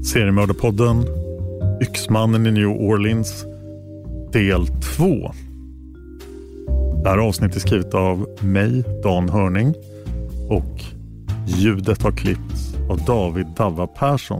Seriemördarpodden Yxmannen i New Orleans del 2. Det här avsnittet är skrivet av mig, Dan Hörning, och ljudet har klippts av David Dava Persson.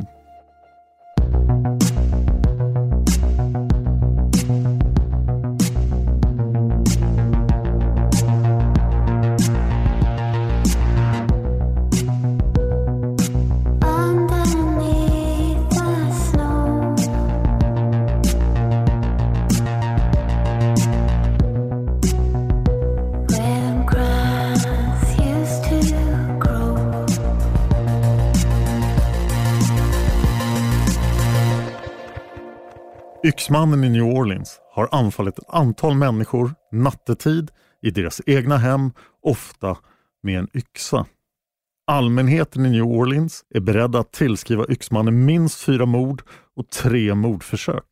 Yxmannen i New Orleans har anfallit ett antal människor nattetid i deras egna hem, ofta med en yxa. Allmänheten i New Orleans är beredda att tillskriva Yxmannen minst 4 mord och 3 mordförsök.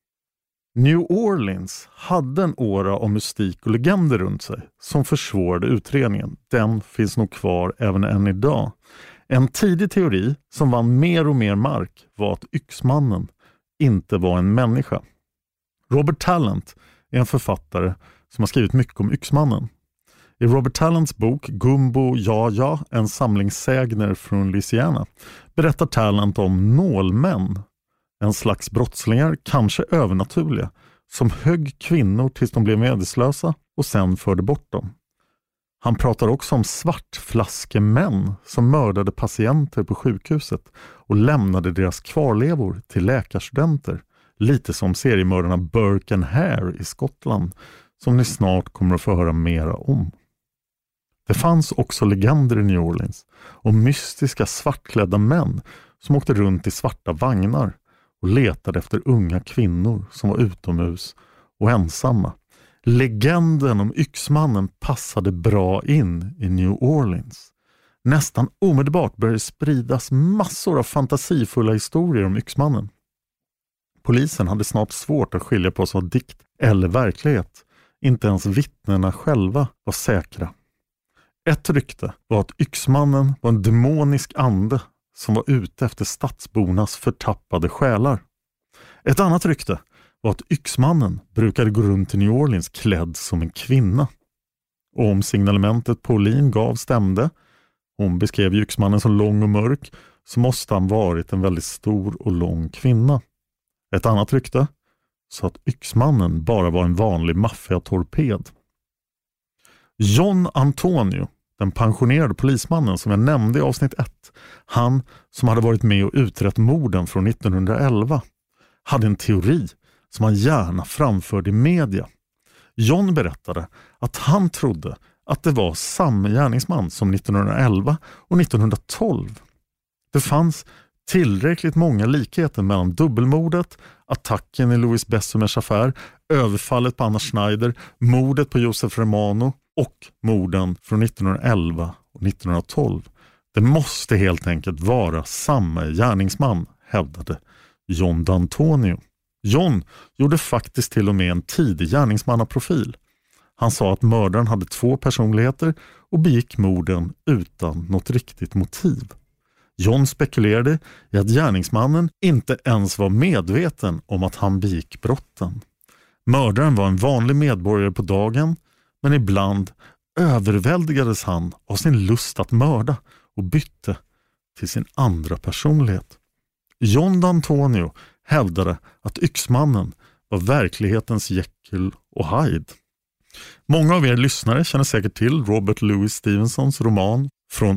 New Orleans hade en åra av mystik och legender runt sig som försvårade utredningen. Den finns nog kvar även än idag. En tidig teori som vann mer och mer mark var att Yxmannen inte var en människa. Robert Tallent är en författare som har skrivit mycket om Yxmannen. I Robert Tallents bok Gumbo Ja, en samling sägner från Louisiana, berättar Tallent om nålmän, en slags brottslingar, kanske övernaturliga, som högg kvinnor tills de blev medvetslösa och sen förde bort dem. Han pratar också om svartflaskemän som mördade patienter på sjukhuset och lämnade deras kvarlevor till läkarstudenter. Lite som seriemördarna Burke and Hare i Skottland, som ni snart kommer att få höra mera om. Det fanns också legender i New Orleans om mystiska svartklädda män som åkte runt i svarta vagnar och letade efter unga kvinnor som var utomhus och ensamma. Legenden om Yxmannen passade bra in i New Orleans. Nästan omedelbart började spridas massor av fantasifulla historier om Yxmannen. Polisen hade snart svårt att skilja på vad dikt eller verklighet. Inte ens vittnena själva var säkra. Ett rykte var att Yxmannen var en demonisk ande som var ute efter stadsbornas förtappade själar. Ett annat rykte var att Yxmannen brukade gå runt i New Orleans klädd som en kvinna. Och om signalementet Pauline gav stämde, hon beskrev Yxmannen som lång och mörk, så måste han varit en väldigt stor och lång kvinna. Ett annat rykte sa att Yxmannen bara var en vanlig maffiatorped. John Antonio, den pensionerade polismannen som jag nämnde i avsnitt 1, han som hade varit med och utrett morden från 1911, hade en teori som han gärna framförde i media. John berättade att han trodde att det var samma gärningsman som 1911 och 1912. Det fanns tillräckligt många likheter mellan dubbelmordet, attacken i Louis Bessemers affär, överfallet på Anna Schneider, mordet på Joseph Romano och morden från 1911 och 1912. Det måste helt enkelt vara samma gärningsman, hävdade John D'Antonio. John gjorde faktiskt till och med en tidig gärningsmannaprofil. Han sa att mördaren hade 2 personligheter och begick morden utan något riktigt motiv. John spekulerade i att gärningsmannen inte ens var medveten om att han begick brotten. Mördaren var en vanlig medborgare på dagen, men ibland överväldigades han av sin lust att mörda och bytte till sin andra personlighet. John D'Antonio hävdade att Yxmannen var verklighetens Jekyll och Hyde. Många av er lyssnare känner säkert till Robert Louis Stevensons roman från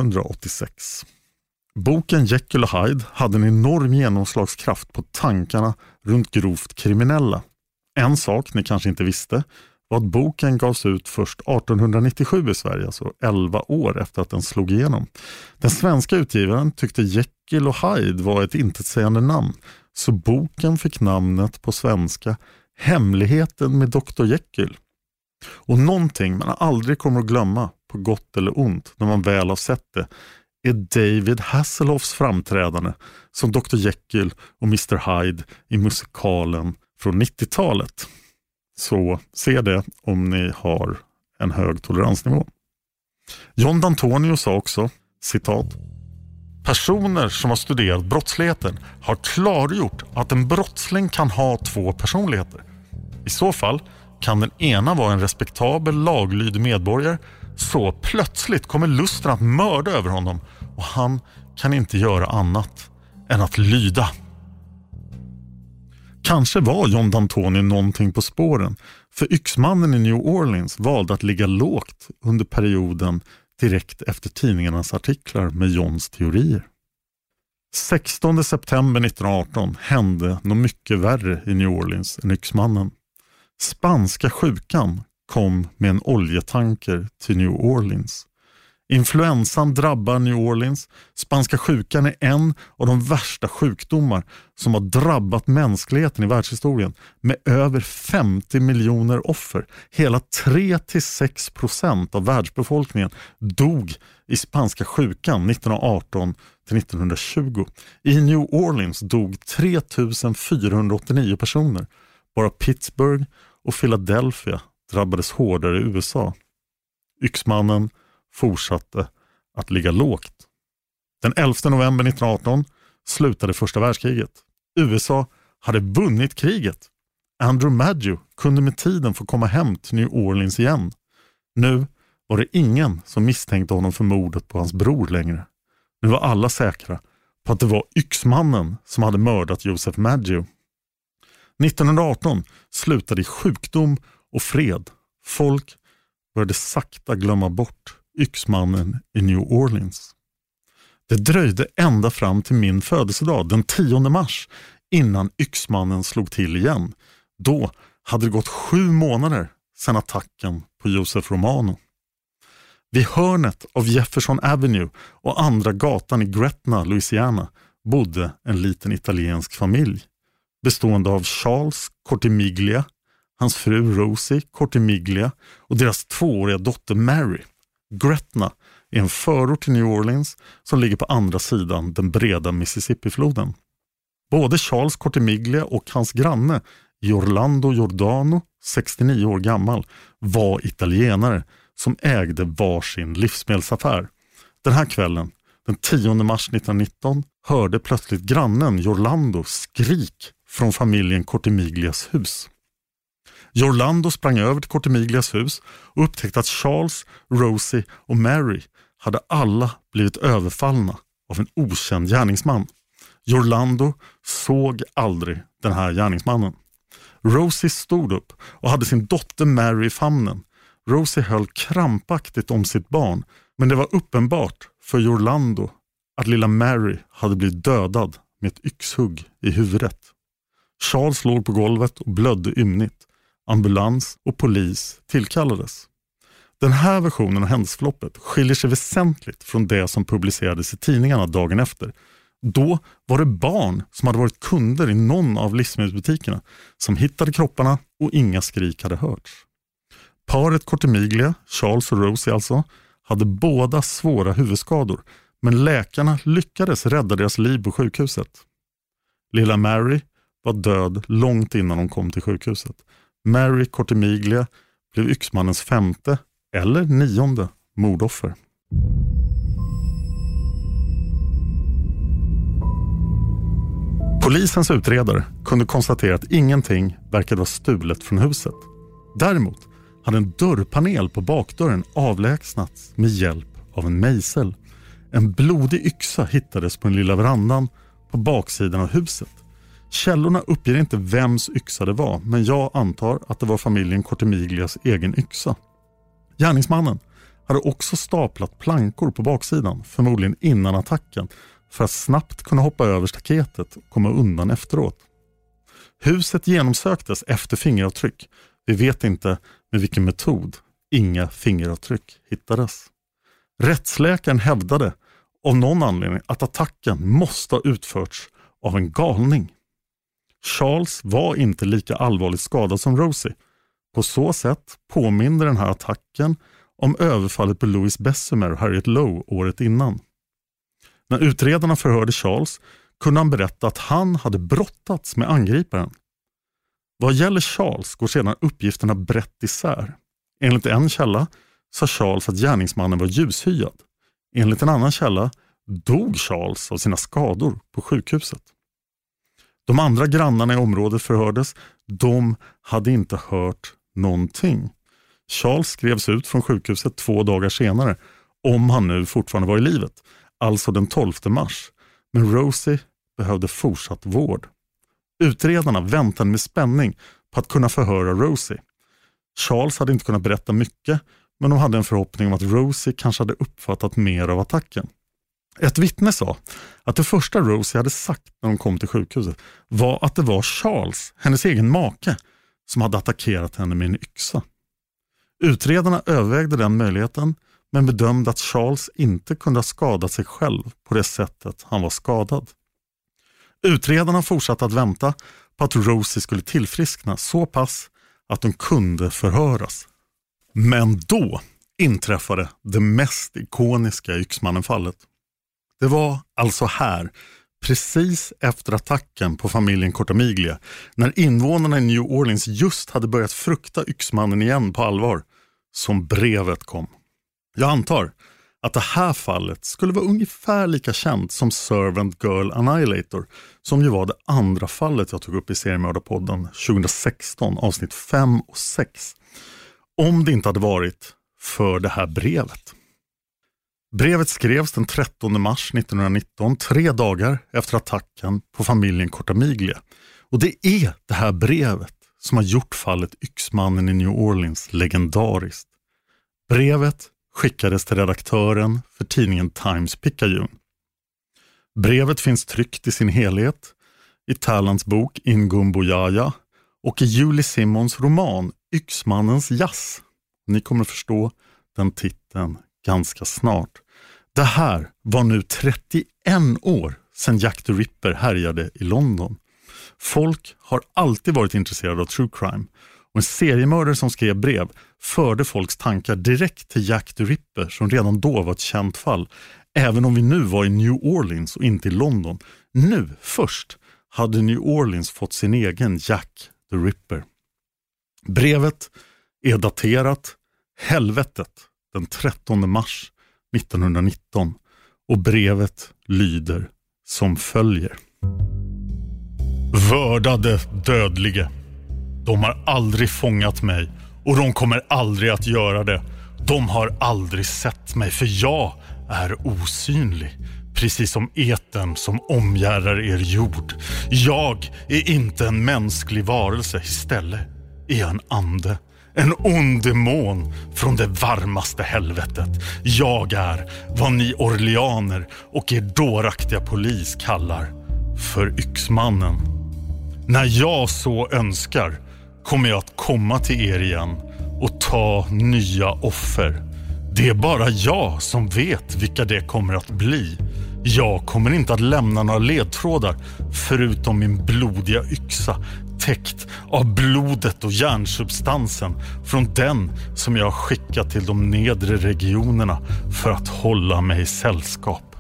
1886. Boken Jekyll och Hyde hade en enorm genomslagskraft på tankarna runt grovt kriminella. En sak ni kanske inte visste var att boken gavs ut först 1897 i Sverige, alltså 11 år efter att den slog igenom. Den svenska utgivaren tyckte Jekyll och Hyde var ett intetsägande namn, så boken fick namnet på svenska Hemligheten med Dr. Jekyll. Och någonting man aldrig kommer att glömma, på gott eller ont, när man väl har sett det, är David Hasselhoffs framträdande som Dr. Jekyll och Mr. Hyde i musikalen från 90-talet. Så se det om ni har en hög toleransnivå. John D'Antonio sa också, citat: Personer som har studerat brottsligheten har klargjort att en brottsling kan ha 2 personligheter. I så fall kan den ena vara en respektabel, laglydig medborgare, så plötsligt kommer lusten att mörda över honom och han kan inte göra annat än att lyda. Kanske var John D'Antoni någonting på spåren, för yxmannen i New Orleans valde att ligga lågt under perioden direkt efter tidningarnas artiklar med Johns teorier. 16 september 1918 hände något mycket värre i New Orleans än yxmannen. Spanska sjukan kom med en oljetanker till New Orleans. Influensan drabbar New Orleans. Spanska sjukan är en av de värsta sjukdomar som har drabbat mänskligheten i världshistorien, med över 50 miljoner offer. Hela 3-6% av världsbefolkningen dog i spanska sjukan 1918 till 1920. I New Orleans dog 3489 personer. Bara Pittsburgh och Philadelphia drabbades hårdare i USA. Yxmannen fortsatte att ligga lågt. Den 11 november 1918 slutade första världskriget. USA hade vunnit kriget. Andrew Maggio kunde med tiden få komma hem till New Orleans igen. Nu var det ingen som misstänkte honom för mordet på hans bror längre. Nu var alla säkra på att det var yxmannen som hade mördat Joseph Maggio. 1918 slutade i sjukdom och fred. Folk började sakta glömma bort yxmannen i New Orleans. Det dröjde ända fram till min födelsedag den 10 mars innan yxmannen slog till igen. Då hade det gått 7 månader sedan attacken på Joseph Romano. Vid hörnet av Jefferson Avenue och andra gatan i Gretna, Louisiana, bodde en liten italiensk familj bestående av Charles Cortimiglia, hans fru Rosie Cortimiglia och deras 2-åriga dotter Mary. Gretna är en förort till New Orleans som ligger på andra sidan den breda Mississippi-floden. Både Charles Cortimiglia och hans granne Orlando Giordano, 69 år gammal, var italienare som ägde varsin livsmedelsaffär. Den här kvällen, den 10 mars 1919, hörde plötsligt grannen Orlando skrik från familjen Cortimiglias hus. Orlando sprang över till Cortimiglias hus och upptäckte att Charles, Rosie och Mary hade alla blivit överfallna av en okänd gärningsman. Orlando såg aldrig den här gärningsmannen. Rosie stod upp och hade sin dotter Mary i famnen. Rosie höll krampaktigt om sitt barn, men det var uppenbart för Orlando att lilla Mary hade blivit dödad med ett yxhugg i huvudet. Charles låg på golvet och blödde ymnigt. Ambulans och polis tillkallades. Den här versionen av händelseförloppet skiljer sig väsentligt från det som publicerades i tidningarna dagen efter. Då var det barn som hade varit kunder i någon av livsmedelsbutikerna som hittade kropparna och inga skrik hade hörts. Paret Cortimiglia, Charles och Rosie alltså, hade båda svåra huvudskador, men läkarna lyckades rädda deras liv på sjukhuset. Lilla Mary var död långt innan hon kom till sjukhuset. Mary Cortimiglia blev yxmannens 5:e eller 9:e mordoffer. Polisens utredare kunde konstatera att ingenting verkade vara stulet från huset. Däremot hade en dörrpanel på bakdörren avlägsnats med hjälp av en mejsel. En blodig yxa hittades på den lilla verandan på baksidan av huset. Källorna uppger inte vems yxa det var, men jag antar att det var familjen Cortimiglias egen yxa. Gärningsmannen hade också staplat plankor på baksidan, förmodligen innan attacken, för att snabbt kunna hoppa över staketet och komma undan efteråt. Huset genomsöktes efter fingeravtryck. Vi vet inte med vilken metod. Inga fingeravtryck hittades. Rättsläkaren hävdade av någon anledning att attacken måste ha utförts av en galning. Charles var inte lika allvarligt skadad som Rosie. På så sätt påminner den här attacken om överfallet på Louis Bessemer och Harriet Lowe året innan. När utredarna förhörde Charles kunde han berätta att han hade brottats med angriparen. Vad gäller Charles går sedan uppgifterna brett isär. Enligt en källa sa Charles att gärningsmannen var ljushyad. Enligt en annan källa dog Charles av sina skador på sjukhuset. De andra grannarna i området förhördes. De hade inte hört någonting. Charles skrevs ut från sjukhuset 2 dagar senare, om han nu fortfarande var i livet, alltså den 12 mars. Men Rosie behövde fortsatt vård. Utredarna väntade med spänning på att kunna förhöra Rosie. Charles hade inte kunnat berätta mycket, men de hade en förhoppning om att Rosie kanske hade uppfattat mer av attacken. Ett vittne sa att det första Rosie hade sagt när de kom till sjukhuset var att det var Charles, hennes egen make, som hade attackerat henne med en yxa. Utredarna övervägde den möjligheten, men bedömde att Charles inte kunde ha skadat sig själv på det sättet han var skadad. Utredarna fortsatte att vänta på att Rosie skulle tillfriskna så pass att de kunde förhöras. Men då inträffade det mest ikoniska Yxmannen-fallet. Det var alltså här, precis efter attacken på familjen Cortamiglia, när invånarna i New Orleans just hade börjat frukta Yxmannen igen på allvar, som brevet kom. Jag antar att det här fallet skulle vara ungefär lika känt som Servant Girl Annihilator, som ju var det andra fallet jag tog upp i Seriemördarpodden 2016, avsnitt 5 och 6. Om det inte hade varit för det här brevet. Brevet skrevs den 13 mars 1919, 3 dagar efter attacken på familjen Cortamiglia. Och det är det här brevet som har gjort fallet Yxmannen i New Orleans legendariskt. Brevet skickades till redaktören för tidningen Times-Picayune. Brevet finns tryckt i sin helhet i Talans bok Ingumbojaja och i Julie Simmons roman Yxmannens jazz. Ni kommer förstå den titeln ganska snart. Det här var nu 31 år sedan Jack the Ripper härjade i London. Folk har alltid varit intresserade av true crime. Och en seriemördare som skrev brev förde folks tankar direkt till Jack the Ripper, som redan då var ett känt fall. Även om vi nu var i New Orleans och inte i London. Nu först hade New Orleans fått sin egen Jack the Ripper. Brevet är daterat helvetet den 13 mars 1919 och brevet lyder som följer. Vördade dödlige. De har aldrig fångat mig och de kommer aldrig att göra det. De har aldrig sett mig, för jag är osynlig. Precis som etern som omgärdar er jord. Jag är inte en mänsklig varelse, istället är jag en ande. En ond demon från det varmaste helvetet. Jag är vad ni orleaner och er dåraktiga polis kallar för Yxmannen. När jag så önskar kommer jag att komma till er igen och ta nya offer. Det är bara jag som vet vilka det kommer att bli. Jag kommer inte att lämna några ledtrådar förutom min blodiga yxa, täckt av blodet och järnsubstansen från den som jag har skickat till de nedre regionerna för att hålla mig i sällskap.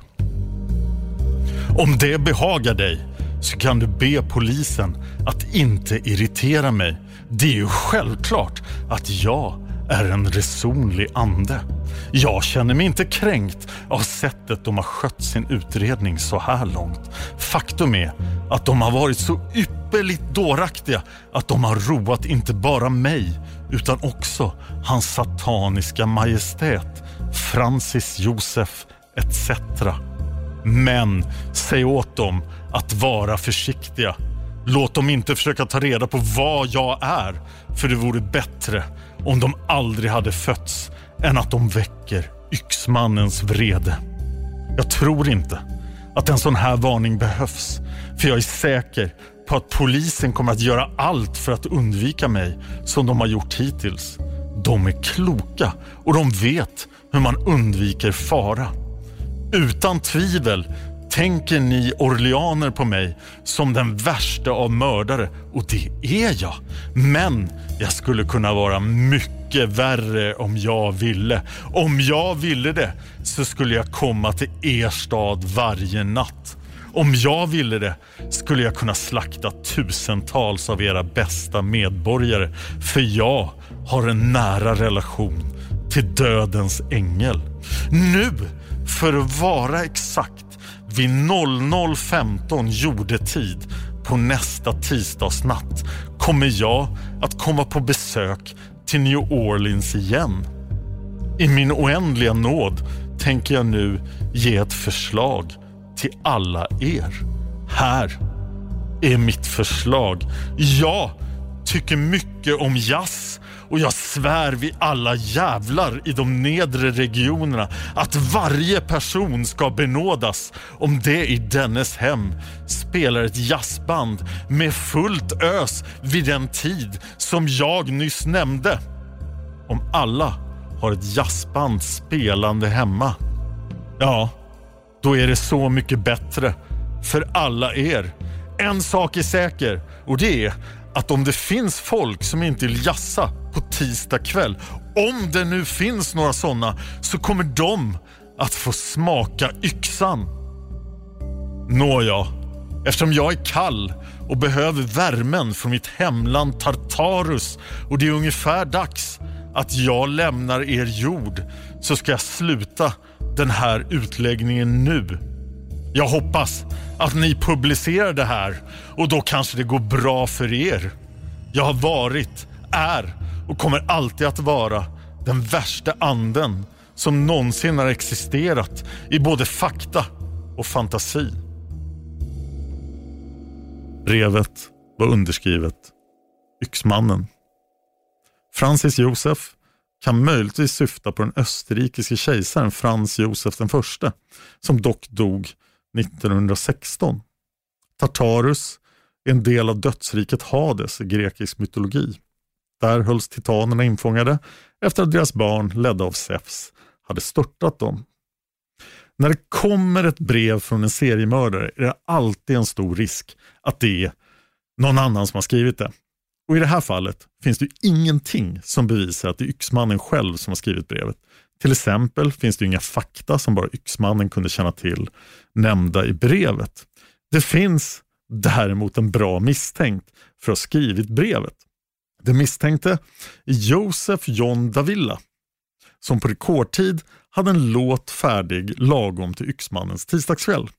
Om det behagar dig så kan du be polisen att inte irritera mig. Det är ju självklart att jag är en resonlig ande. Jag känner mig inte kränkt av sättet de har skött sin utredning så här långt. Faktum är att de har varit så ypperligt dåraktiga att de har roat inte bara mig utan också hans sataniska majestät, Francis Josef etc. Men säg åt dem att vara försiktiga. Låt dem inte försöka ta reda på vad jag är, för det vore bättre om de aldrig hade fötts än att de väcker Yxmannens vrede. Jag tror inte att en sån här varning behövs, för jag är säker på att polisen kommer att göra allt för att undvika mig som de har gjort hittills. De är kloka och de vet hur man undviker fara. Utan tvivel tänker ni orleaner på mig som den värsta av mördare, och det är jag. Men jag skulle kunna vara mycket värre om jag ville. Om jag ville det så skulle jag komma till er stad varje natt. Om jag ville det skulle jag kunna slakta tusentals av era bästa medborgare, för jag har en nära relation till dödens ängel. Nu för att vara exakt vid 00:15 jordetid på nästa tisdagsnatt kommer jag att komma på besök till New Orleans igen. I min oändliga nåd tänker jag nu ge ett förslag till alla er. Här är mitt förslag. Jag tycker mycket om jazz och jag svär vid alla jävlar i de nedre regionerna att varje person ska benådas om det i dennes hem spelar ett jazzband med fullt ös vid den tid som jag nyss nämnde. Om alla har ett jazzband spelande hemma, ja, då är det så mycket bättre för alla er. En sak är säker, och det är att om det finns folk som inte vill jazza på tisdag kväll, om det nu finns några sådana, så kommer de att få smaka yxan. Nåja, eftersom jag är kall och behöver värmen från mitt hemland Tartarus och det är ungefär dags att jag lämnar er jord, så ska jag sluta den här utläggningen nu. Jag hoppas att ni publicerar det här och då kanske det går bra för er. Jag har varit, är och kommer alltid att vara den värsta anden som någonsin har existerat i både fakta och fantasi. Brevet var underskrivet Yxmannen. Francis Josef kan möjligtvis syfta på den österrikiske kejsaren Frans Josef den förste, som dock dog 1916. Tartarus är en del av dödsriket Hades i grekisk mytologi. Där hölls titanerna infångade efter att deras barn, ledda av Zeus, hade störtat dem. När det kommer ett brev från en seriemördare är det alltid en stor risk att det är någon annan som har skrivit det. Och i det här fallet finns det ingenting som bevisar att det är Yxmannen själv som har skrivit brevet. Till exempel finns det inga fakta som bara Yxmannen kunde känna till nämnda i brevet. Det finns däremot en bra misstänkt för att ha skrivit brevet. Det misstänkte är Joseph John Davila, som på rekordtid hade en låt färdig lagom till Yxmannens tisdagskväll.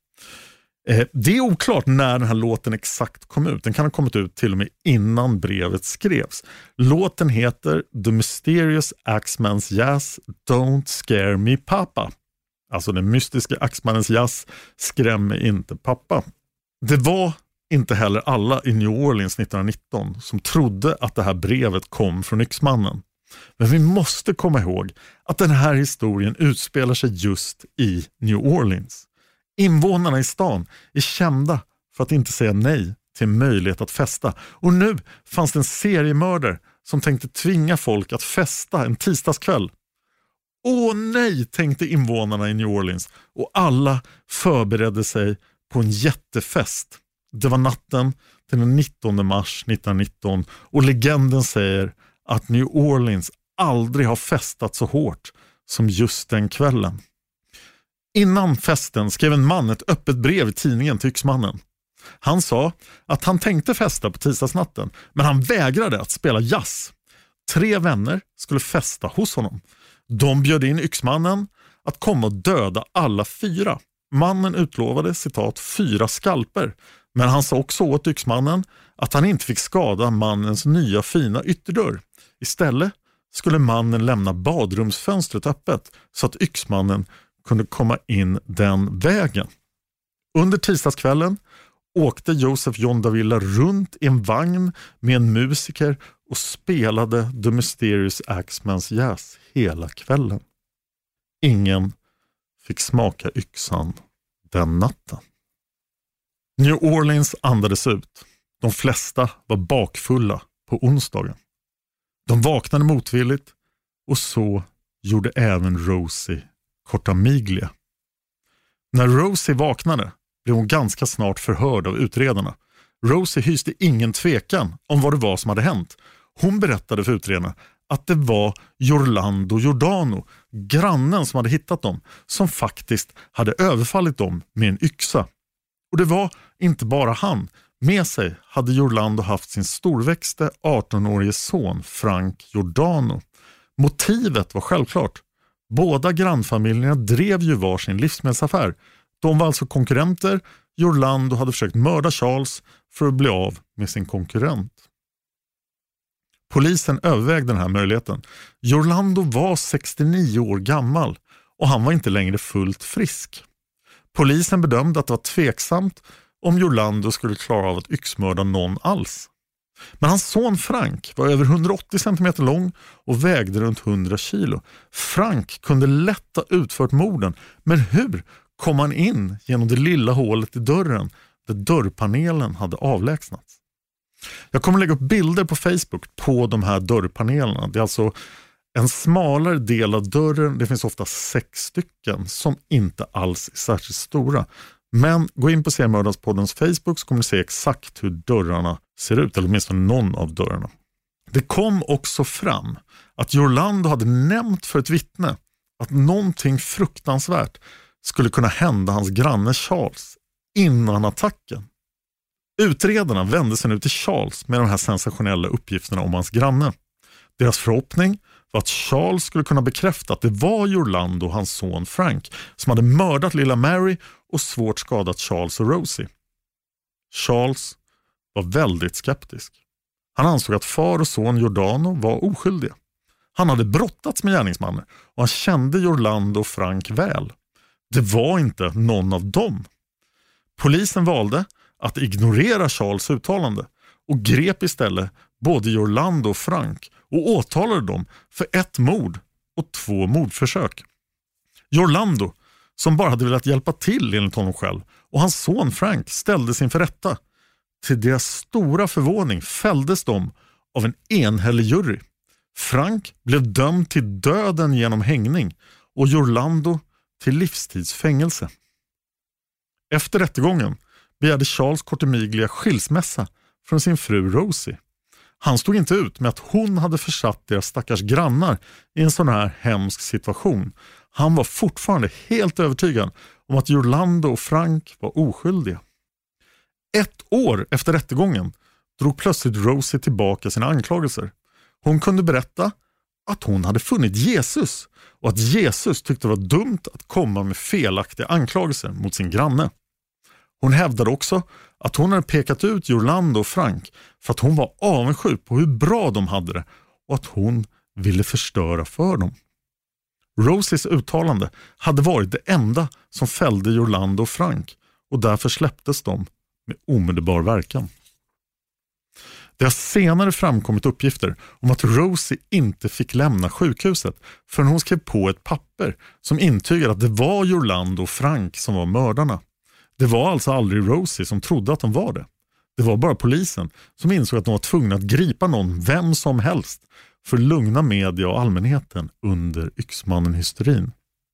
Det är oklart när den här låten exakt kom ut. Den kan ha kommit ut till och med innan brevet skrevs. Låten heter The Mysterious Axeman's Jazz Don't Scare Me Papa. Alltså den mystiska Axemannens jazz skrämmer inte pappa. Det var inte heller alla i New Orleans 1919 som trodde att det här brevet kom från Yxmannen. Men vi måste komma ihåg att den här historien utspelar sig just i New Orleans. Invånarna i stan är kända för att inte säga nej till möjlighet att festa. Och nu fanns det en seriemördare som tänkte tvinga folk att festa en tisdagskväll. Åh nej, tänkte invånarna i New Orleans, och alla förberedde sig på en jättefest. Det var natten till den 19 mars 1919 och legenden säger att New Orleans aldrig har festat så hårt som just den kvällen. Innan festen skrev en man ett öppet brev i tidningen till Yxmannen. Han sa att han tänkte festa på tisdagsnatten, men han vägrade att spela jazz. 3 vänner skulle festa hos honom. De bjöd in Yxmannen att komma och döda alla 4. Mannen utlovade, citat, 4 skalper, men han sa också åt Yxmannen att han inte fick skada mannens nya fina ytterdörr. Istället skulle mannen lämna badrumsfönstret öppet så att Yxmannen kunde komma in den vägen. Under tisdagskvällen åkte Joseph John Davila runt i en vagn med en musiker och spelade The Mysterious Axeman's Jazz hela kvällen. Ingen fick smaka yxan den natten. New Orleans andades ut. De flesta var bakfulla på onsdagen. De vaknade motvilligt och så gjorde även Rosie Cortamiglia. När Rosie vaknade blev hon ganska snart förhörd av utredarna. Rosie hyste ingen tvekan om vad det var som hade hänt. Hon berättade för utredarna att det var Orlando Giordano, grannen som hade hittat dem, som faktiskt hade överfallit dem med en yxa. Och det var inte bara han. Med sig hade Orlando haft sin storväxte 18-årige son Frank Giordano. Motivet var självklart. Båda grannfamiljerna drev ju varsin livsmedelsaffär. De var alltså konkurrenter. Orlando hade försökt mörda Charles för att bli av med sin konkurrent. Polisen övervägde den här möjligheten. Orlando var 69 år gammal och han var inte längre fullt frisk. Polisen bedömde att det var tveksamt om Orlando skulle klara av att yxmörda någon alls. Men hans son Frank var över 180 cm lång och vägde runt 100 kilo. Frank kunde lätt ha utfört morden, men hur kom han in genom det lilla hålet i dörren där dörrpanelen hade avlägsnats? Jag kommer lägga upp bilder på Facebook på de här dörrpanelerna. Det är alltså en smalare del av dörren. Det finns ofta 6 stycken som inte alls är särskilt stora. Men gå in på Seriemördarspoddens Facebook så kommer ni se exakt hur dörrarna ser ut, eller åtminstone någon av dörrarna. Det kom också fram att Orlando hade nämnt för ett vittne att någonting fruktansvärt skulle kunna hända hans granne Charles innan attacken. Utredarna vände sig nu till Charles med de här sensationella uppgifterna om hans granne. Deras förhoppning var att Charles skulle kunna bekräfta att det var Orlando och hans son Frank som hade mördat lilla Mary och svårt skadat Charles och Rosie. Charles var väldigt skeptisk. Han ansåg att far och son Giordano var oskyldiga. Han hade brottats med gärningsmannen och han kände Orlando och Frank väl. Det var inte någon av dem. Polisen valde att ignorera Charles uttalande och grep istället både Orlando och Frank och åtalade dem för 1 mord och 2 mordförsök. Orlando, som bara hade velat hjälpa till enligt honom själv, och hans son Frank ställdes inför rätta. Till deras stora förvåning fälldes de av en enhällig jury. Frank blev dömd till döden genom hängning och Orlando till livstidsfängelse. Efter rättegången begärde Charles Cortemiglia skilsmässa från sin fru Rosie. Han stod inte ut med att hon hade försatt deras stackars grannar i en sån här hemsk situation. Han var fortfarande helt övertygad om att Orlando och Frank var oskyldiga. 1 år efter rättegången drog plötsligt Rosie tillbaka sina anklagelser. Hon kunde berätta att hon hade funnit Jesus och att Jesus tyckte det var dumt att komma med felaktiga anklagelser mot sin granne. Hon hävdade också att hon hade pekat ut Orlando och Frank för att hon var avundsjuk på hur bra de hade det och att hon ville förstöra för dem. Rosies uttalande hade varit det enda som fällde Orlando och Frank och därför släpptes de med omedelbar verkan. Det har senare framkommit uppgifter om att Rosie inte fick lämna sjukhuset förrän hon skrev på ett papper som intygade att det var Orlando och Frank som var mördarna. Det var alltså aldrig Rosie som trodde att de var det. Det var bara polisen som insåg att de var tvungna att gripa någon, vem som helst, för att lugna media och allmänheten under yxmannen-hysterin.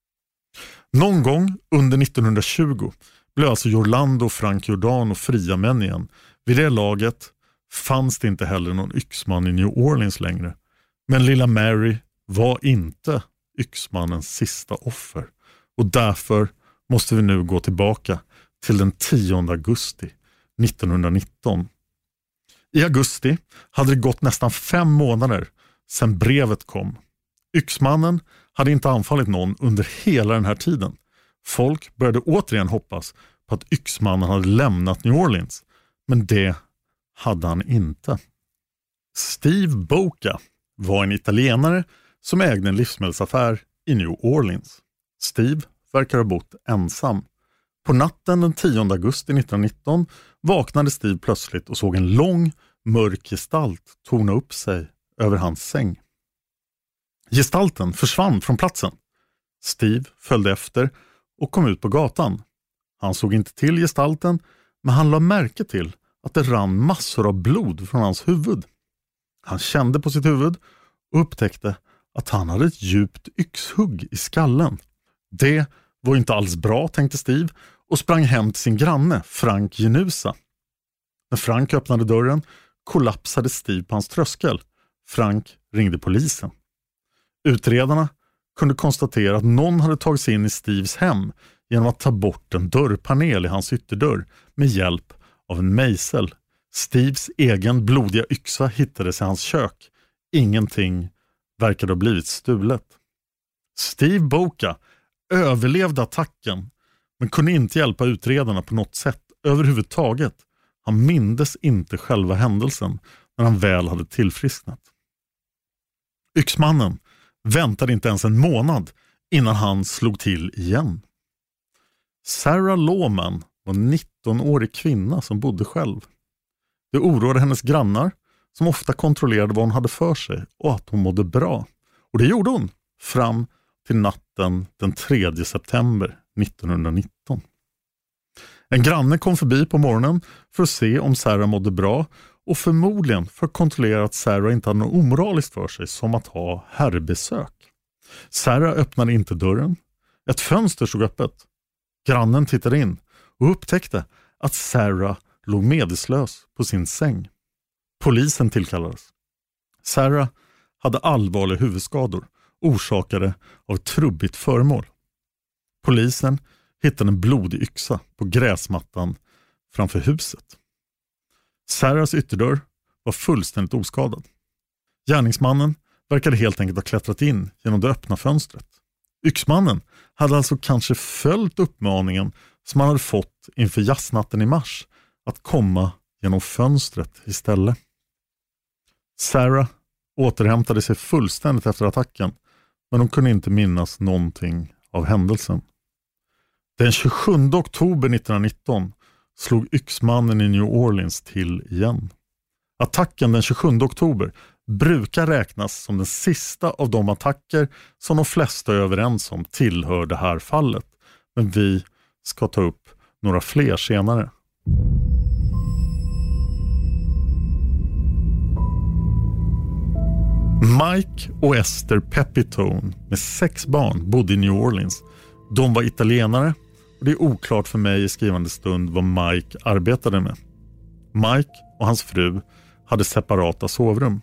Någon gång under 1920 blev alltså Orlando och Frank Giordano fria män igen. Vid det laget fanns det inte heller någon yxman i New Orleans längre. Men lilla Mary var inte yxmannens sista offer. Och därför måste vi nu gå tillbaka till den 10 augusti 1919. I augusti hade det gått nästan 5 månader sedan brevet kom. Yxmannen hade inte anfallit någon under hela den här tiden. Folk började återigen hoppas på att yxmannen hade lämnat New Orleans. Men det hade han inte. Steve Boca var en italienare som ägde en livsmedelsaffär i New Orleans. Steve verkar ha bott ensam. På natten den 10 augusti 1919 vaknade Steve plötsligt och såg en lång, mörk gestalt torna upp sig över hans säng. Gestalten försvann från platsen. Steve följde efter och kom ut på gatan. Han såg inte till gestalten, men han la märke till att det rann massor av blod från hans huvud. Han kände på sitt huvud och upptäckte att han hade ett djupt yxhugg i skallen. Det var inte alls bra, tänkte Steve, och sprang hem till sin granne, Frank Genusa. När Frank öppnade dörren kollapsade Steve på hans tröskel. Frank ringde polisen. Utredarna kunde konstatera att någon hade tagit sig in i Steves hem genom att ta bort en dörrpanel i hans ytterdörr med hjälp av en mejsel. Steves egen blodiga yxa hittades i hans kök. Ingenting verkade ha blivit stulet. Steve Boca överlevde attacken men kunde inte hjälpa utredarna på något sätt överhuvudtaget. Han mindes inte själva händelsen när han väl hade tillfrisknat. Yxmannen väntade inte ens en månad innan han slog till igen. Sarah Lawman var en 19-årig kvinna som bodde själv. Det oroade hennes grannar som ofta kontrollerade vad hon hade för sig och att hon mådde bra. Och det gjorde hon fram till natten den 3 september 1919. En granne kom förbi på morgonen för att se om Sarah mådde bra och förmodligen för att kontrollera att Sarah inte hade något omoraliskt för sig som att ha herrbesök. Sarah öppnade inte dörren. Ett fönster stod öppet. Grannen tittade in och upptäckte att Sarah låg medvetslös på sin säng. Polisen tillkallades. Sarah hade allvarliga huvudskador orsakade av ett trubbigt föremål. Polisen hittade en blodig yxa på gräsmattan framför huset. Sarahs ytterdörr var fullständigt oskadad. Gärningsmannen verkade helt enkelt ha klättrat in genom det öppna fönstret. Yxmannen hade alltså kanske följt uppmaningen som han hade fått inför jazznatten i mars att komma genom fönstret istället. Sarah återhämtade sig fullständigt efter attacken, men hon kunde inte minnas någonting av händelsen. Den 27 oktober 1919 slog yxmannen i New Orleans till igen. Attacken den 27 oktober brukar räknas som den sista av de attacker som de flesta är överens om tillhör det här fallet. Men vi ska ta upp några fler senare. Mike och Esther Pepitone med 6 barn bodde i New Orleans. De var italienare och det är oklart för mig i skrivande stund vad Mike arbetade med. Mike och hans fru hade separata sovrum.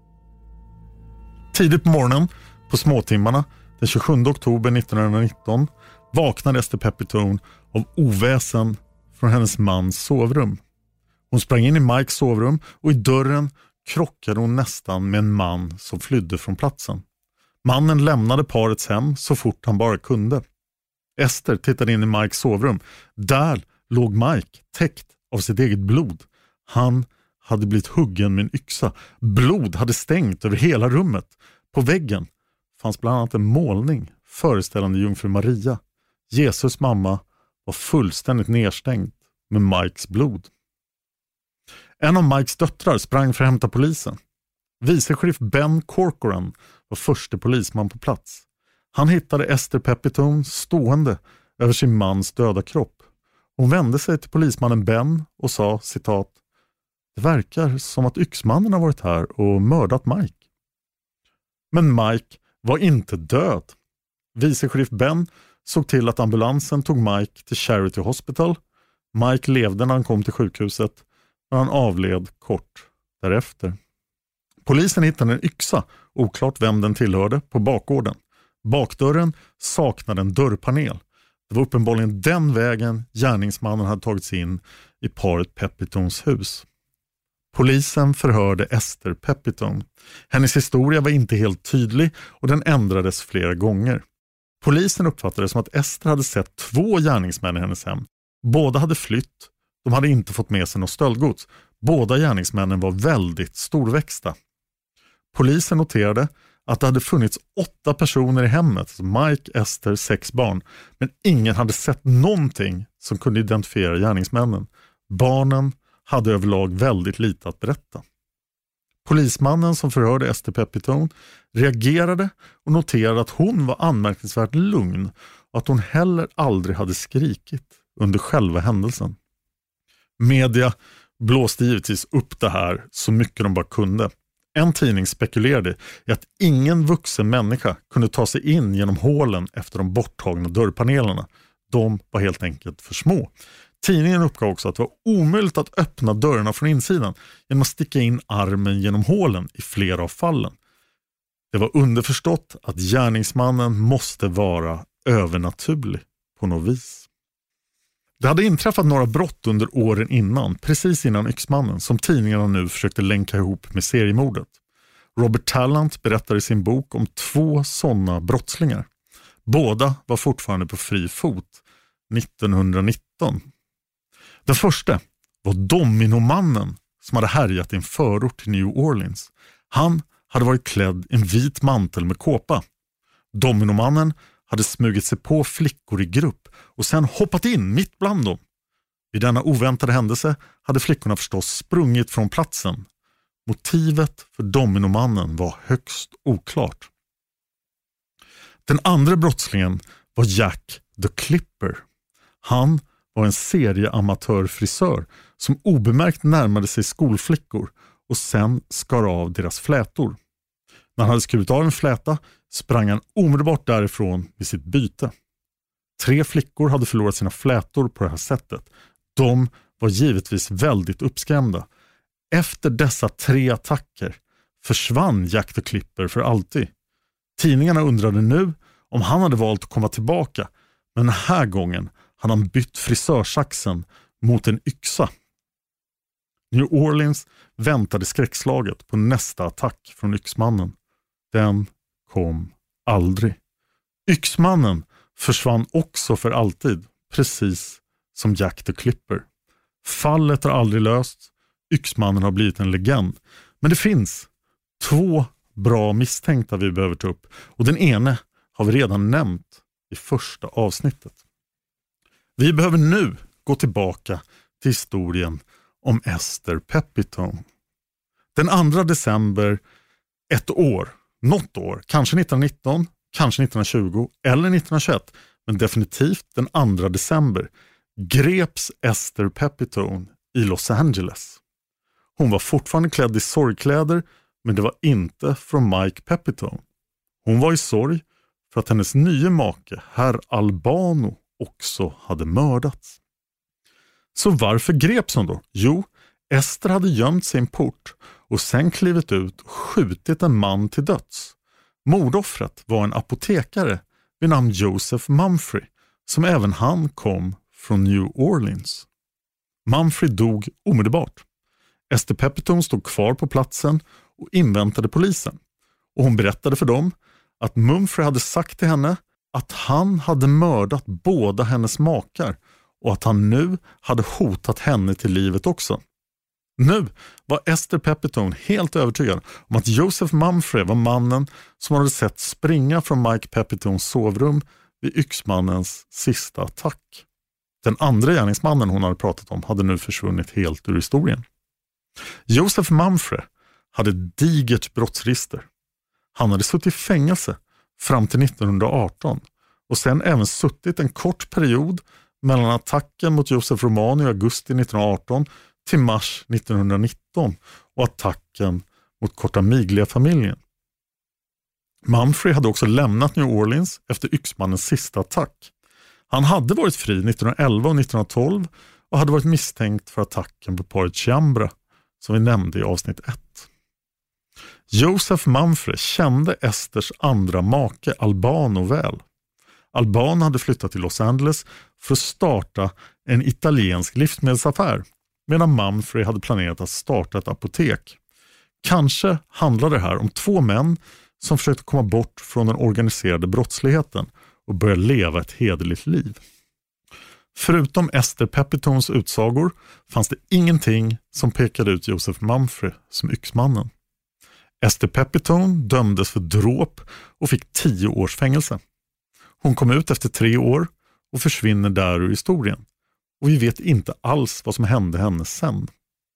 Tidigt på morgonen, på småtimmarna, den 27 oktober 1919 vaknade Esther Pepitone av oväsen från hennes mans sovrum. Hon sprang in i Mikes sovrum och i dörren krockade hon nästan med en man som flydde från platsen. Mannen lämnade parets hem så fort han bara kunde. Esther tittade in i Mikes sovrum. Där låg Mike täckt av sitt eget blod. Han hade blivit huggen med en yxa. Blod hade stängt över hela rummet. På väggen fanns bland annat en målning föreställande jungfru Maria. Jesus mamma var fullständigt nedstängd med Mikes blod. En av Mikes döttrar sprang för att hämta polisen. Vicesheriff Ben Corcoran var förste polisman på plats. Han hittade Esther Pepitone stående över sin mans döda kropp. Hon vände sig till polismannen Ben och sa, citat, "Det verkar som att yxmannen har varit här och mördat Mike." Men Mike var inte död. Vicesheriff Ben såg till att ambulansen tog Mike till Charity Hospital. Mike levde när han kom till sjukhuset, men han avled kort därefter. Polisen hittade en yxa, oklart vem den tillhörde, på bakgården. Bakdörren saknade en dörrpanel. Det var uppenbarligen den vägen gärningsmannen hade tagit sig in i paret Pepitones hus. Polisen förhörde Esther Pepitone. Hennes historia var inte helt tydlig och den ändrades flera gånger. Polisen uppfattade det som att Esther hade sett 2 gärningsmän i hennes hem. Båda hade flytt. De hade inte fått med sig något stöldgods. Båda gärningsmännen var väldigt storväxta. Polisen noterade att det hade funnits 8 personer i hemmet, Mike, Esther, 6 barn. Men ingen hade sett någonting som kunde identifiera gärningsmännen. Barnen hade överlag väldigt lite att berätta. Polismannen som förhörde Esther Pepitone reagerade och noterade att hon var anmärkningsvärt lugn och att hon heller aldrig hade skrikit under själva händelsen. Media blåste givetvis upp det här så mycket de bara kunde. En tidning spekulerade i att ingen vuxen människa kunde ta sig in genom hålen efter de borttagna dörrpanelerna. De var helt enkelt för små. Tidningen uppgav också att det var omöjligt att öppna dörrarna från insidan genom att sticka in armen genom hålen i flera av fallen. Det var underförstått att gärningsmannen måste vara övernaturlig på något vis. Det hade inträffat några brott under åren innan, precis innan yxmannen, som tidningarna nu försökte länka ihop med seriemordet. Robert Tallant berättar i sin bok om 2 sådana brottslingar. Båda var fortfarande på fri fot 1919. Den första var Dominomannen som hade härjat i en förort till New Orleans. Han hade varit klädd i en vit mantel med kåpa. Dominomannen hade smugit sig på flickor i grupp och sen hoppat in mitt bland dem. Vid denna oväntade händelse hade flickorna förstås sprungit från platsen. Motivet för Dominomannen var högst oklart. Den andra brottslingen var Jack the Clipper. Han var en serieamatörfrisör som obemärkt närmade sig skolflickor och sen skar av deras flätor. När han hade skurit av en fläta sprang han omedelbart därifrån vid sitt byte. 3 flickor hade förlorat sina flätor på det här sättet. De var givetvis väldigt uppskrämda. Efter dessa 3 attacker försvann Jack the Clipper för alltid. Tidningarna undrade nu om han hade valt att komma tillbaka, men den här gången hade han bytt frisörsaxen mot en yxa. New Orleans väntade skräckslaget på nästa attack från yxmannen. Den kom aldrig. Yxmannen försvann också för alltid, precis som Jack the Clipper. Fallet har aldrig lösts. Yxmannen har blivit en legend. Men det finns 2 bra misstänkta vi behöver ta upp. Och den ene har vi redan nämnt i första avsnittet. Vi behöver nu gå tillbaka till historien om Esther Pepitone. Den 2 december något år, kanske 1919, kanske 1920 eller 1921, men definitivt den 2 december greps Esther Pepitone i Los Angeles. Hon var fortfarande klädd i sorgkläder, men det var inte från Mike Pepitone. Hon var i sorg för att hennes nya make, herr Albano, också hade mördats. Så varför greps hon då? Jo, Esther hade gömt sig i en port och sen klivit ut och skjutit en man till döds. Mordoffret var en apotekare vid namn Joseph Mumfrey, som även han kom från New Orleans. Mumfrey dog omedelbart. Esther Pepitone stod kvar på platsen och inväntade polisen. Och hon berättade för dem att Mumfrey hade sagt till henne att han hade mördat båda hennes makar och att han nu hade hotat henne till livet också. Nu var Esther Pepitone helt övertygad om att Joseph Mumfrey var mannen som hade sett springa från Mike Pepitones sovrum vid yxmannens sista attack. Den andra gärningsmannen hon hade pratat om hade nu försvunnit helt ur historien. Joseph Mumfrey hade digert brottsregister. Han hade suttit i fängelse fram till 1918 och sen även suttit en kort period mellan attacken mot Joseph Romano i augusti 1918 till mars 1919 och attacken mot Cortamiglia-familjen. Mumfrey hade också lämnat New Orleans efter yxmannens sista attack. Han hade varit fri 1911 och 1912 och hade varit misstänkt för attacken på paret Chiambra som vi nämnde i avsnitt 1. Joseph Mumfrey kände Esters andra make Albano väl. Albano hade flyttat till Los Angeles för att starta en italiensk livsmedelsaffär, medan Mumfrey hade planerat att starta ett apotek. Kanske handlade det här om 2 män som försökte komma bort från den organiserade brottsligheten och börja leva ett hederligt liv. Förutom Esther Pepitones utsagor fanns det ingenting som pekade ut Joseph Mumfrey som yxmannen. Esther Pepitone dömdes för dråp och fick 10 års fängelse. Hon kom ut efter 3 år och försvinner där ur historien. Och vi vet inte alls vad som hände henne sen.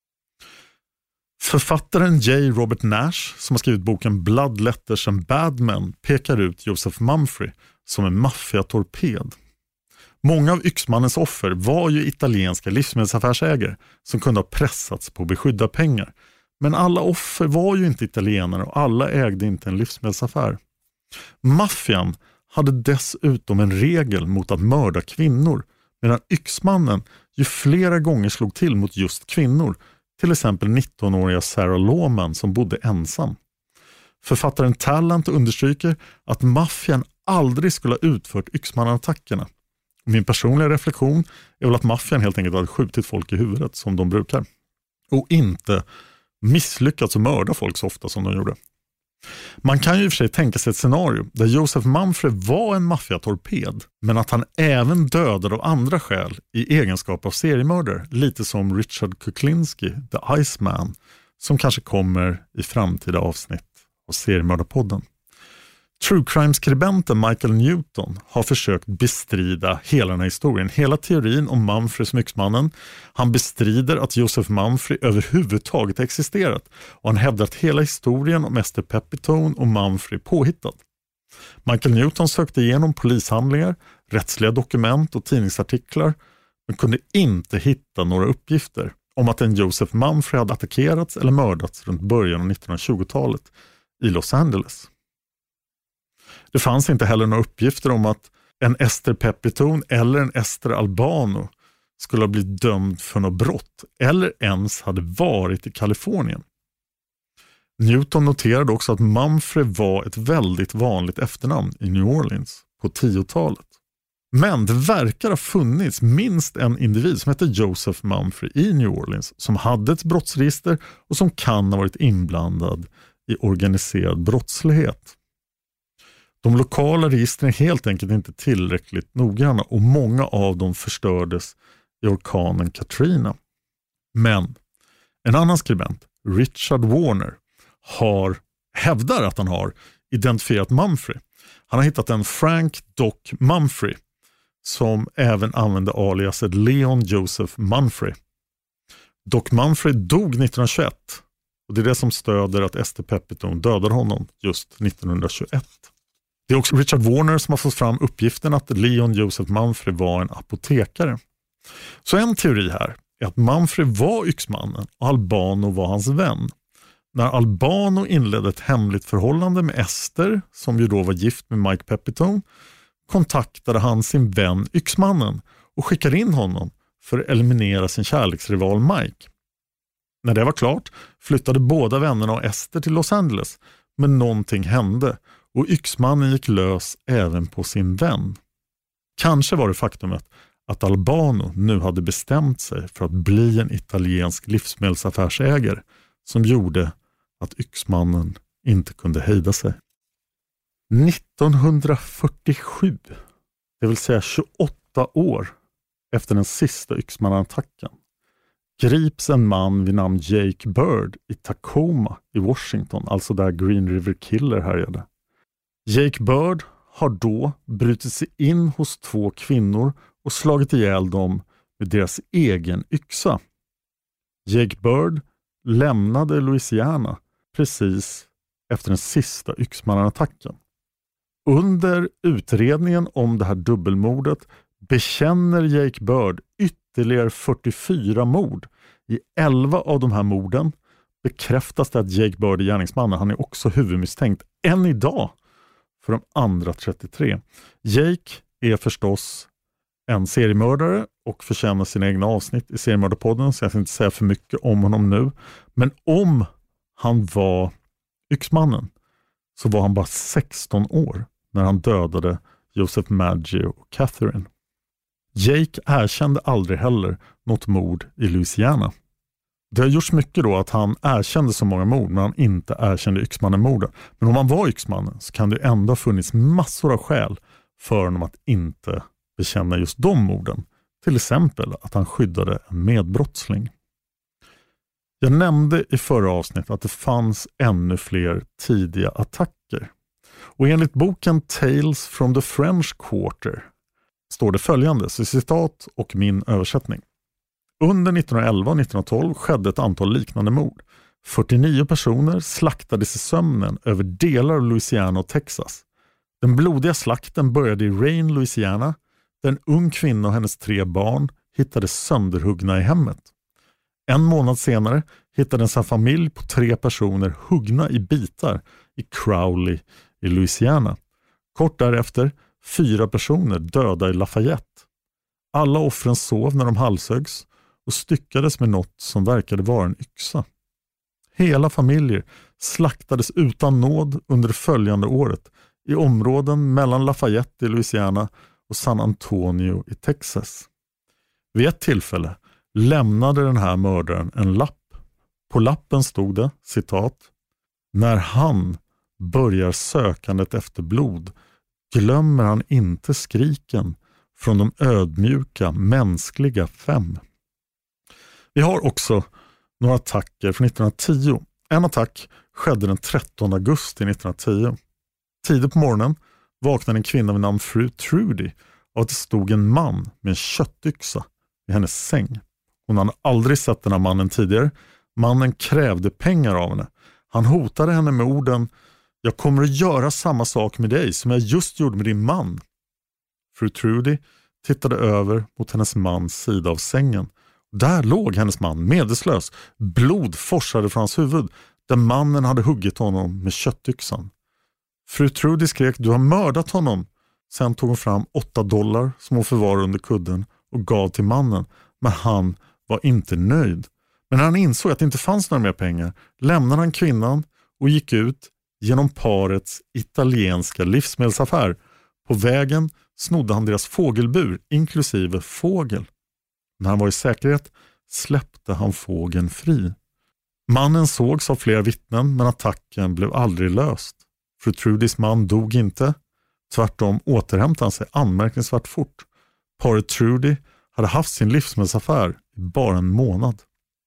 Författaren J. Robert Nash, som har skrivit boken Blood Letters and Bad Men, pekar ut Joseph Mumfrey som en maffiatorped. Många av yxmannens offer var ju italienska livsmedelsaffärsägare som kunde ha pressats på beskydda pengar. Men alla offer var ju inte italienare och alla ägde inte en livsmedelsaffär. Maffian hade dessutom en regel mot att mörda kvinnor, medan yxmannen ju flera gånger slog till mot just kvinnor, till exempel 19-åriga Sarah Lawman som bodde ensam. Författaren Tallant understryker att maffian aldrig skulle ha utfört yxmannattackerna. Min personliga reflektion är väl att maffian helt enkelt hade skjutit folk i huvudet som de brukar och inte misslyckats att mörda folk så ofta som de gjorde. Man kan ju i och för sig tänka sig ett scenario där Joseph Mumfre var en maffiatorped, men att han även dödade av andra skäl i egenskap av seriemördare, lite som Richard Kuklinski, The Iceman, som kanske kommer i framtida avsnitt av Seriemördarpodden. True Crime-skribenten Michael Newton har försökt bestrida hela den här historien, hela teorin om Mumfre som yxmannen. Han bestrider att Joseph Mumfre överhuvudtaget existerat och han hävdar att hela historien om Esther Pepitone och Mumfre är påhittad. Michael Newton sökte igenom polishandlingar, rättsliga dokument och tidningsartiklar men kunde inte hitta några uppgifter om att en Joseph Mumfre hade attackerats eller mördats runt början av 1920-talet i Los Angeles. Det fanns inte heller några uppgifter om att en Esther Pepitone eller en Esther Albano skulle ha blivit dömd för något brott eller ens hade varit i Kalifornien. Newton noterade också att Mumfre var ett väldigt vanligt efternamn i New Orleans på 10-talet. Men det verkar ha funnits minst en individ som heter Joseph Mumfre i New Orleans som hade ett brottsregister och som kan ha varit inblandad i organiserad brottslighet. De lokala registren är helt enkelt inte tillräckligt noggranna och många av dem förstördes i orkanen Katrina. Men en annan skribent, Richard Warner, hävdar att han har identifierat Mumfre. Han har hittat en Frank Doc Mumfre som även använde aliaset Leon Joseph Mumfre. Doc Mumfre dog 1921 och det är det som stöder att Esther Pepitone dödade honom just 1921. Det är också Richard Warner som har fått fram uppgiften att Leon Joseph Mumfre var en apotekare. Så en teori här är att Mumfre var yxmannen och Albano var hans vän. När Albano inledde ett hemligt förhållande med Esther, som ju då var gift med Mike Pepitone, kontaktade han sin vän yxmannen och skickade in honom för att eliminera sin kärleksrival Mike. När det var klart flyttade båda vännerna och Esther till Los Angeles, men någonting hände och yxmannen gick lös även på sin vän. Kanske var det faktumet att Albano nu hade bestämt sig för att bli en italiensk livsmedelsaffärsägare som gjorde att yxmannen inte kunde hejda sig. 1947, det vill säga 28 år efter den sista yxmannaattacken, grips en man vid namn Jake Bird i Tacoma i Washington, alltså där Green River Killer härjade. Jake Bird har då brutit sig in hos 2 kvinnor och slagit ihjäl dem med deras egen yxa. Jake Bird lämnade Louisiana precis efter den sista yxmannaattacken. Under utredningen om det här dubbelmordet bekänner Jake Bird ytterligare 44 mord. I 11 av de här morden bekräftas det att Jake Bird är gärningsmannen. Han är också huvudmisstänkt än idag för de andra 33. Jake är förstås en seriemördare och förtjänar sina egna avsnitt i Seriemördarpodden, så jag ska inte säga för mycket om honom nu. Men om han var yxmannen så var han bara 16 år när han dödade Joseph Maggio och Catherine. Jake erkände aldrig heller något mord i Louisiana. Det har gjorts mycket då att han erkände så många mord men han inte erkände yxmannen-morden. Men om han var yxmannen så kan det ändå ha funnits massor av skäl för honom att inte bekänna just de morden. Till exempel att han skyddade en medbrottsling. Jag nämnde i förra avsnittet att det fanns ännu fler tidiga attacker. Och enligt boken Tales from the French Quarter står det följande, så citat och min översättning. Under 1911 och 1912 skedde ett antal liknande mord. 49 personer slaktades i sömnen över delar av Louisiana och Texas. Den blodiga slakten började i Rayne, Louisiana, där en ung kvinna och hennes 3 barn hittades sönderhuggna i hemmet. En månad senare hittades en familj på 3 personer huggna i bitar i Crowley i Louisiana. Kort därefter 4 personer döda i Lafayette. Alla offren sov när de halshöggs och styckades med något som verkade vara en yxa. Hela familjer slaktades utan nåd under det följande året i områden mellan Lafayette i Louisiana och San Antonio i Texas. Vid ett tillfälle lämnade den här mördaren en lapp. På lappen stod det, citat, "När han börjar sökandet efter blod glömmer han inte skriken från de ödmjuka, mänskliga 5. Vi har också några attacker från 1910. En attack skedde den 13 augusti 1910. Tidigt på morgonen vaknade en kvinna vid namn fru Trudy av att det stod en man med en köttyxa i hennes säng. Hon hade aldrig sett den här mannen tidigare. Mannen krävde pengar av henne. Han hotade henne med orden: "Jag kommer att göra samma sak med dig som jag just gjorde med din man." Fru Trudy tittade över mot hennes mans sida av sängen. Där låg hennes man medvetslös. Blod forsade från hans huvud där mannen hade huggit honom med köttyxan. Fru Trudy skrek: "Du har mördat honom." Sen tog hon fram $8 som hon förvarade under kudden och gav till mannen. Men han var inte nöjd. Men när han insåg att det inte fanns några mer pengar lämnade han kvinnan och gick ut genom parets italienska livsmedelsaffär. På vägen snodde han deras fågelbur inklusive fågel. När han var i säkerhet släppte han fågeln fri. Mannen sågs av flera vittnen men attacken blev aldrig löst. Fru Trudys man dog inte. Tvärtom återhämtade han sig anmärkningsvärt fort. Paret Trudy hade haft sin livsmedelsaffär i bara en månad.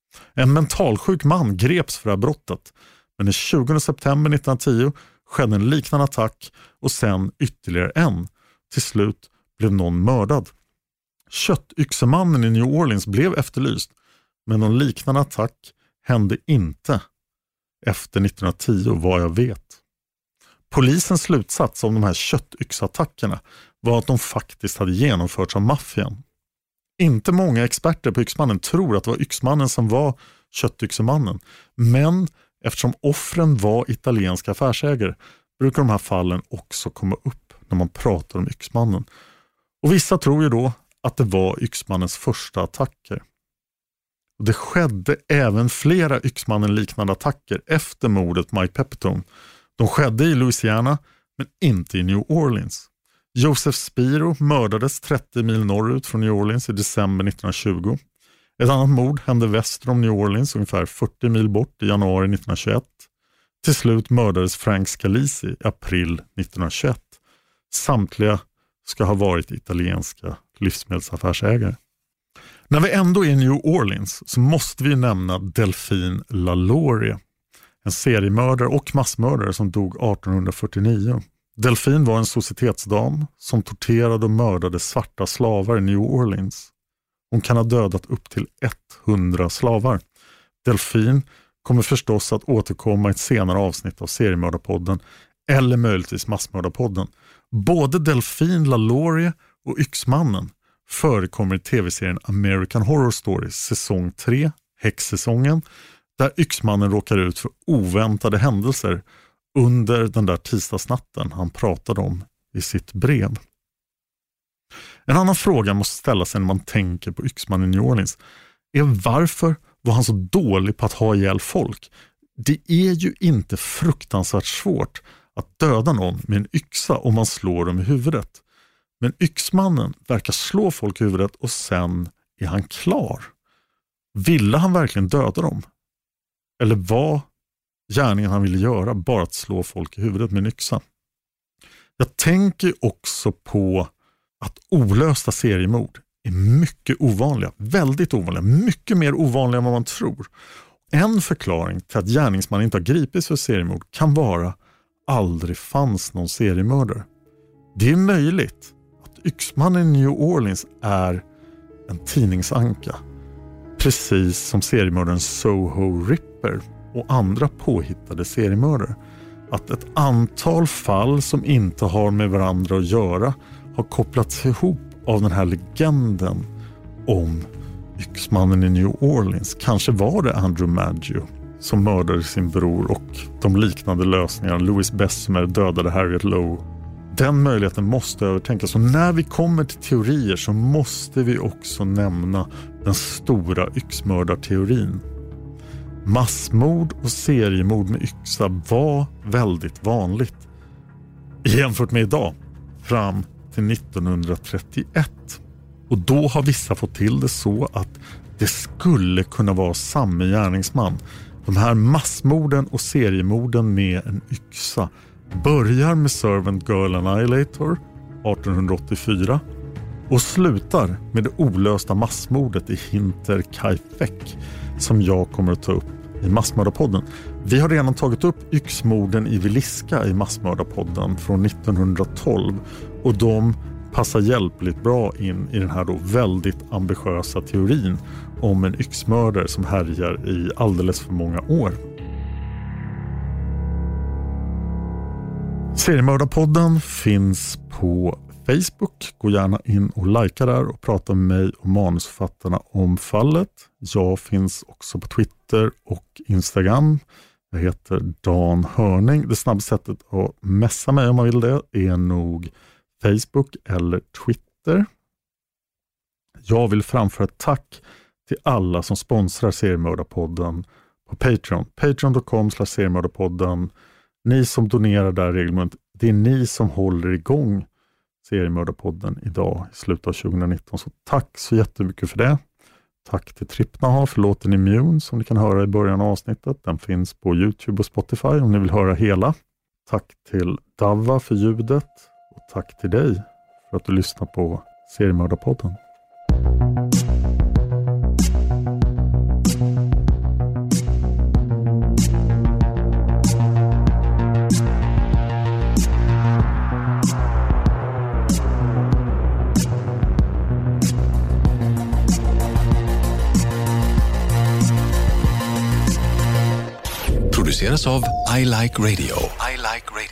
En mentalsjuk man greps för det här brottet. Men den 20 september 1910 skedde en liknande attack och sen ytterligare en. Till slut blev någon mördad. Köttyxemannen i New Orleans blev efterlyst, men någon liknande attack hände inte efter 1910 vad jag vet. Polisens slutsats om de här köttyxattackerna var att de faktiskt hade genomförts av maffian. Inte många experter på yxmannen tror att det var yxmannen som var köttyxemannen, men eftersom offren var italienska affärsägare brukar de här fallen också komma upp när man pratar om yxmannen. Och vissa tror ju då att det var yxmannens första attacker. Och det skedde även flera yxmannen liknande attacker efter mordet på Mike Pepitone. De skedde i Louisiana men inte i New Orleans. Joseph Spiro mördades 30 mil norrut från New Orleans i december 1920. Ett annat mord hände väster om New Orleans ungefär 40 mil bort i januari 1921. Till slut mördades Frank Scalisi i april 1921. Samtliga ska ha varit italienska livsmedelsaffärsägare. När vi ändå är i New Orleans så måste vi nämna Delphine LaLaurie, en seriemördare och massmördare som dog 1849. Delphine var en societetsdam som torterade och mördade svarta slavar i New Orleans. Hon kan ha dödat upp till 100 slavar. Delphine kommer förstås att återkomma i ett senare avsnitt av seriemördarpodden eller möjligtvis massmördarpodden. Både Delphine LaLaurie och yxmannen förekommer i tv-serien American Horror Stories säsong 3, häxsäsongen, där yxmannen råkar ut för oväntade händelser under den där tisdagsnatten han pratade om i sitt brev. En annan fråga måste ställa sig när man tänker på yxmannen i New Orleans är: varför var han så dålig på att ha ihjäl folk? Det är ju inte fruktansvärt svårt att döda någon med en yxa om man slår dem i huvudet. Men yxmannen verkar slå folk i huvudet och sen är han klar. Ville han verkligen döda dem? Eller var gärningen han ville göra bara att slå folk i huvudet med en yxa? Jag tänker också på att olösta seriemord är mycket ovanliga, väldigt ovanliga, mycket mer ovanliga än vad man tror. En förklaring till att gärningsmannen inte har gripits för seriemord kan vara aldrig fanns någon seriemördare. Det är möjligt att yxmannen i New Orleans är en tidningsanka, precis som seriemördaren Soho Ripper och andra påhittade seriemördare. Att ett antal fall som inte har med varandra att göra har kopplats ihop av den här legenden om yxmannen i New Orleans. Kanske var det Andrew Maggio som mördade sin bror och de liknande lösningarna. Louis Bessemer dödade Harriet Lowe. Den möjligheten måste övertänkas. Och när vi kommer till teorier så måste vi också nämna den stora yxmördarteorin. Massmord och seriemord med yxa var väldigt vanligt jämfört med idag fram till 1931. Och då har vissa fått till det så att det skulle kunna vara samma gärningsman. De här massmorden och seriemorden med en yxa börjar med Servant Girl Annihilator 1884 och slutar med det olösta massmordet i Hinterkaifeck som jag kommer att ta upp i Massmördarpodden. Vi har redan tagit upp yxmorden i Villisca i Massmördarpodden från 1912 och de passar hjälpligt bra in i den här då väldigt ambitiösa teorin om en yxmördare som härjar i alldeles för många år. Seriemördarpodden finns på Facebook. Gå gärna in och likea där och prata med mig och manusförfattarna om fallet. Jag finns också på Twitter och Instagram. Jag heter Dan Hörning. Det snabbaste sättet att messa mig om man vill det är nog Facebook eller Twitter. Jag vill framföra ett tack till alla som sponsrar Seriemördarpodden på Patreon. Patreon.com/seriemördarpodden. Ni som donerar där regelbundet, det är ni som håller igång Seriemördarpodden idag i slutet av 2019. Så tack så jättemycket för det. Tack till Trippnaha för låten Immune som ni kan höra i början av avsnittet. Den finns på YouTube och Spotify om ni vill höra hela. Tack till Dava för ljudet och tack till dig för att du lyssnar på Seriemördarpodden. Produceras av I Like Radio. I Like Radio.